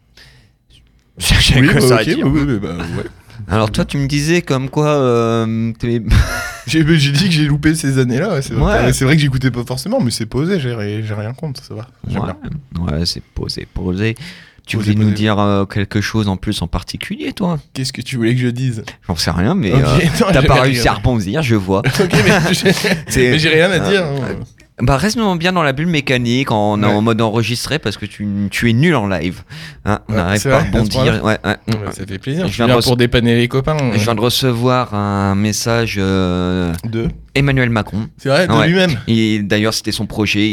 J'ai que ça à dire. Ouais. Alors toi tu me disais comme quoi J'ai dit que j'ai loupé ces années-là, ouais, c'est vrai. Ouais. C'est vrai que j'écoutais pas forcément, mais c'est posé, j'ai rien contre, ça va. J'aime bien. Ouais, c'est posé. Tu Posé, voulais nous posé. dire quelque chose en plus en particulier, toi? Qu'est-ce que tu voulais que je dise? J'en sais rien, mais Ok, non, t'as j'avais pas rien. réussi à rebondir, je vois. Ok, mais j'ai rien à dire. Bah, reste-nous bien dans la bulle mécanique, en mode enregistré, parce que tu es nul en live. Hein, on n'arrive pas à rebondir. Ouais, ça fait plaisir. Je viens pour dépanner les copains. Je viens de recevoir un message de Emmanuel Macron. C'est vrai, de lui-même. Et d'ailleurs, c'était son projet.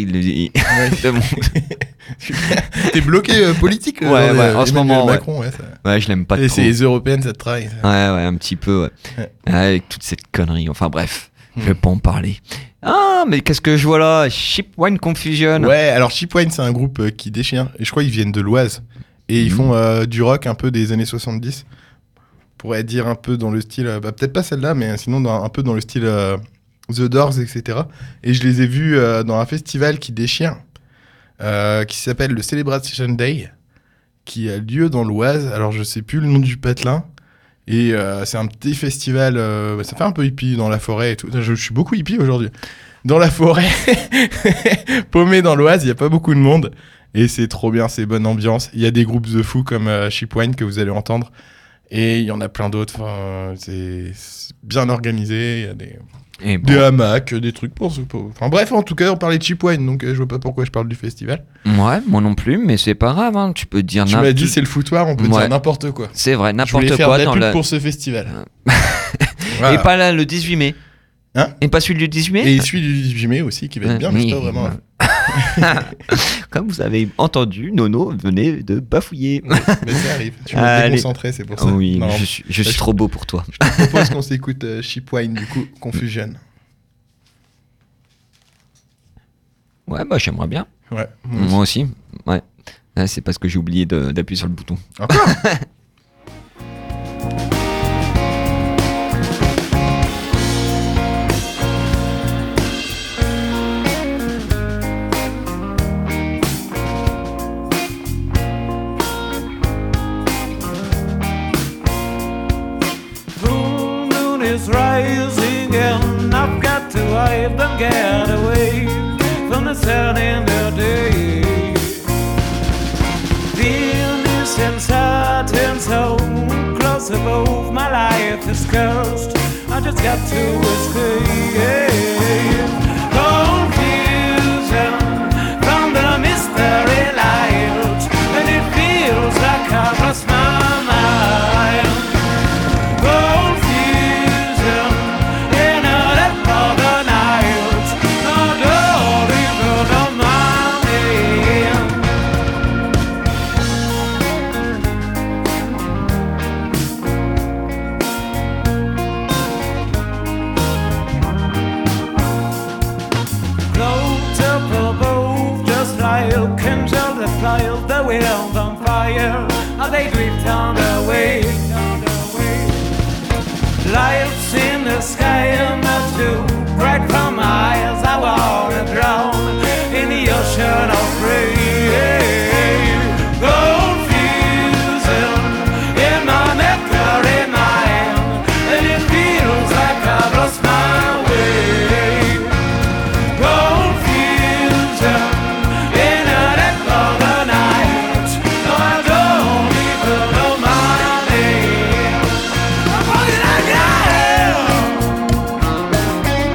T'es bloqué politique. En ce moment. Macron, je l'aime pas trop. Et c'est les européennes, ça te travaille. Ouais, un petit peu. Avec toute cette connerie. Enfin bref, je vais pas en parler. Ah, mais qu'est-ce que je vois là? Shipwine Confusion. Ouais, alors Shipwine, c'est un groupe qui déchire. Et je crois qu'ils viennent de l'Oise. Et ils font du rock un peu des années 70. On pourrait dire un peu dans le style... peut-être pas celle-là, mais sinon un peu dans le style The Doors, etc. Et je les ai vus dans un festival qui déchire, qui s'appelle le Celebration Day, qui a lieu dans l'Oise. Alors, je sais plus le nom du patelin. Et c'est un petit festival, ça fait un peu hippie dans la forêt et tout. Je suis beaucoup hippie aujourd'hui. Dans la forêt, paumé dans l'Oise, il n'y a pas beaucoup de monde. Et c'est trop bien, c'est bonne ambiance. Il y a des groupes de fous comme Shipwine que vous allez entendre. Et il y en a plein d'autres. Enfin, c'est bien organisé. Il y a des hamacs, des trucs pour... Enfin bref, en tout cas, on parlait de Shipwine, donc je vois pas pourquoi je parle du festival. Ouais, moi non plus, mais c'est pas grave, hein. Tu peux dire Tu m'as dit c'est le foutoir, on peut dire n'importe quoi. C'est vrai, n'importe quoi. Je voulais faire de la pub pour ce festival. Voilà. Et pas là, le 18 mai. Hein? Et pas celui du 18 mai. Et celui du 18 mai aussi, qui va être bien, mais c'est pas vraiment... Comme vous avez entendu, Nono venait de bafouiller. Mais ça arrive, tu m'as déconcentré, c'est pour ça. Oui, non, je suis trop beau pour toi. Je te propose qu'on s'écoute Shipwine, du coup, Confusion. Ouais, bah j'aimerais bien. Ouais. Moi aussi. Ouais. Là, c'est parce que j'ai oublié d'appuyer sur le bouton. Encore is rising and I've got to hide and get away from the sun and the day. The innocent heart and soul close above my life is cursed. I just got to escape. Confusion from the mystery light, and it feels like I've lost my mind. The wind on fire, how they drift on the way. Lights in the sky are not too bright from my eyes. I wanna drown in the ocean of rain. Confusion in my mercury mind, and it feels like I've lost my way. Confusion in a death of the night. No, I don't even know my name. I'm falling like I am.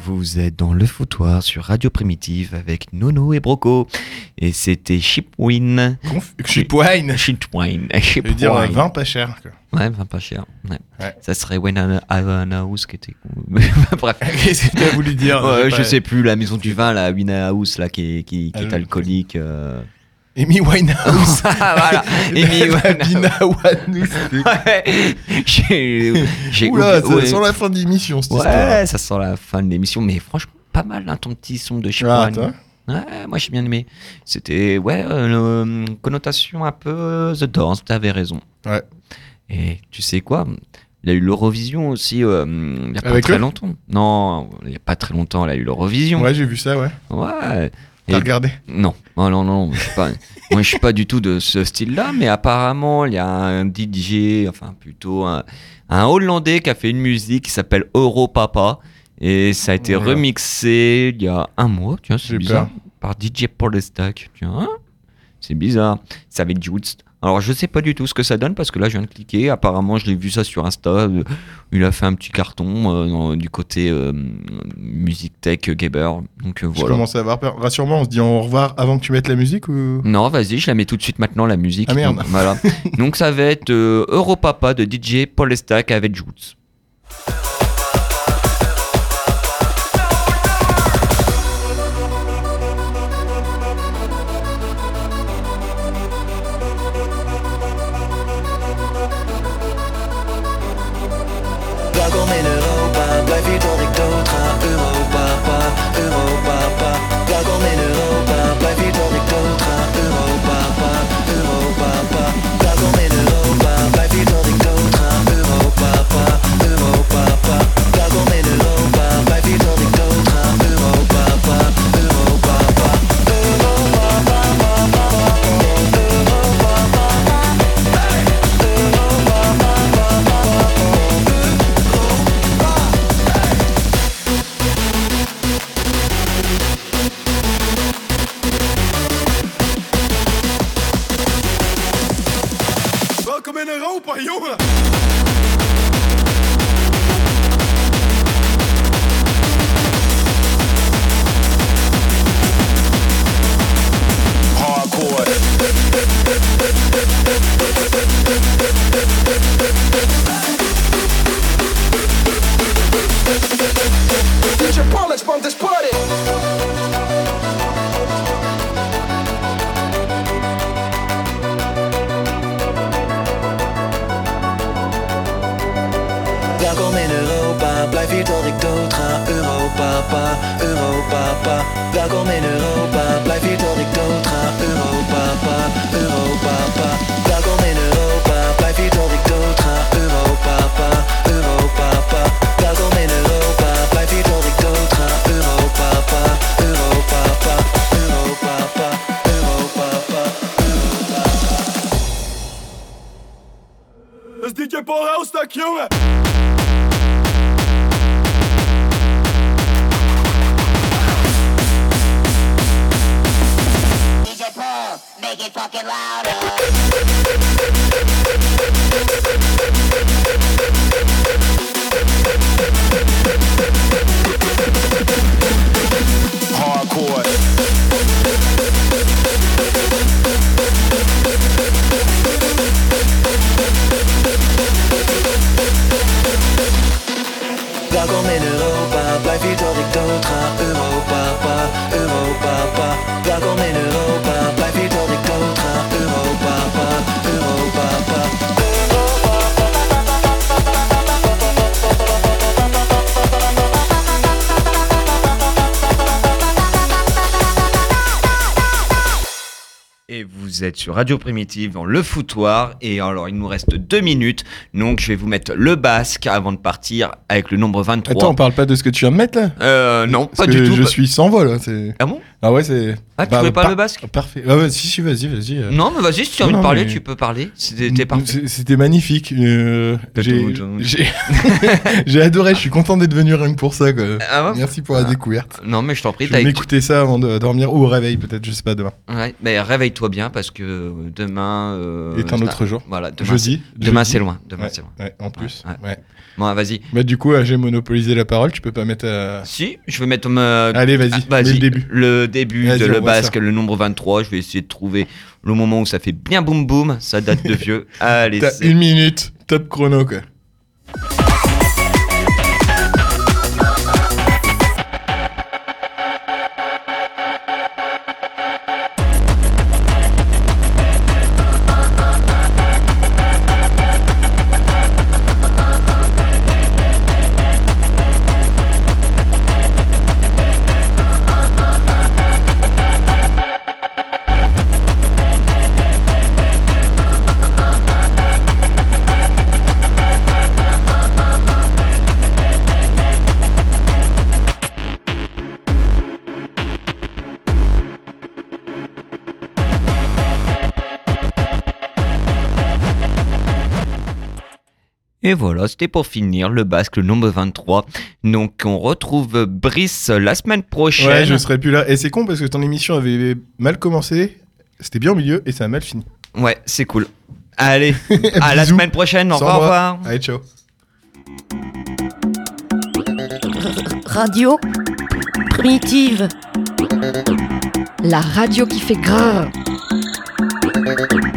Vous êtes dans le foutoir sur Radio Primitive avec Nono et Broco. Et c'était Shipwine. Shipwine. Shipwine. Je veux dire vin pas cher. Quoi. Ouais, vin pas cher. Ouais. Ouais. Ça serait When House qui était. Bref. Qu'est-ce que tu as voulu dire? Je sais plus, la maison du vin, la House là, qui est alcoolique. Amy Winehouse. Voilà, Amy Winehouse. Oula, ça sent la fin de l'émission, cette histoire. Ouais, ça sent la fin de l'émission, mais franchement, pas mal, hein, ton petit son de Shipwine. Toi Ouais, moi j'ai bien aimé. C'était, connotation un peu The Doors, t'avais raison. Ouais. Et tu sais quoi? Il y a eu l'Eurovision aussi, il n'y a pas Avec très eux longtemps. Non, il n'y a pas très longtemps, il y a eu l'Eurovision. Ouais, j'ai vu ça, ouais. Ouais. T'as regardé? Non. Oh, non, moi je suis pas du tout de ce style-là, mais apparemment il y a un DJ, enfin plutôt un Hollandais qui a fait une musique qui s'appelle Europapa et ça a été remixé il y a un mois, tiens, c'est bizarre, par DJ Paul Stack. Tiens, c'est bizarre. C'est avec Jules. Alors je sais pas du tout ce que ça donne parce que là je viens de cliquer, apparemment je l'ai vu ça sur Insta, il a fait un petit carton du côté musique tech gamer, donc voilà. Je commence à avoir peur, rassure-moi, on se dit au revoir avant que tu mettes la musique ou... Non, vas-y, je la mets tout de suite maintenant la musique. Ah merde. Donc, voilà. Donc ça va être Europapa de DJ Paul Stack avec Jules. Welkom in Europa, blijf hier tot ik doodga. Europapa, Europapa. Welkom in Europa, blijf hier tot ik doodga. Europapa, Europapa. Welkom in Europa, blijf hier tot ik doodga. Europapa, Europapa. Welkom in Europa, blijf hier tot ik doodga. Europapa, Europapa. Welkom in Europa, jongen! DJ Paul, bump this party. Welkom in Europa, blijf hier tot ik doodga. Europapa, Europapa. Welkom in Europa, blijf hier tot ik doodga. Europapa, Europapa. Welkom in Europa, blijf hier tot ik doodga. Europapa, Europapa. Welkom in Europa, blijf hier tot ik doodga. Europapa, Europapa, Europapa, Europapa, Europapa. Dat is DJ Paul Helstak, jongen! Make it fucking louder. Hardcore. Welkom in Europa, blijf hier tot ik doodga. Europapa, Europapa. Welkom in Europa, blijf hier tot ik doodga. Europapa, Europapa. Et vous êtes sur Radio Primitive dans le foutoir. Et alors, il nous reste 2 minutes. Donc, je vais vous mettre le basque avant de partir avec le nombre 23. Attends, on parle pas de ce que tu viens de mettre là? Non, parce pas du tout. Je suis sans vol. C'est... Ah bon? Ah ouais, c'est. Ah, tu jouais pas le basque? Parfait. Ah ouais, si, vas-y. Non, mais vas-y, si tu as envie de parler, tu peux parler. C'était parfait. C'était magnifique. J'ai adoré, je suis content d'être venu rien que pour ça. Quoi. Ah ouais. Merci pour la découverte. Non, mais je t'en prie. Je vais m'écouter ça avant de dormir ou au réveil, peut-être, je sais pas, demain. Ouais, mais réveille-toi bien parce que demain. est un autre jour. Voilà, demain. Jeudi. Demain, c'est loin. Ouais, en plus. Ouais. Bon, vas-y. Bah, du coup, j'ai monopolisé la parole, tu peux pas mettre. Si, je vais mettre. Allez, vas-y. Mets le début. Le début de le basque, le nombre 23. Je vais essayer de trouver le moment où ça fait bien boum boum. Ça date de vieux. Allez, t'as 1 minute, top chrono, quoi. Et voilà, c'était pour finir le basque, le nombre 23. Donc on retrouve Brice la semaine prochaine. Ouais, je serai plus là. Et c'est con parce que ton émission avait mal commencé, c'était bien au milieu et ça a mal fini. Ouais, c'est cool. Allez, à la semaine prochaine, au revoir. Allez, ciao. Radio primitive. La radio qui fait grrr.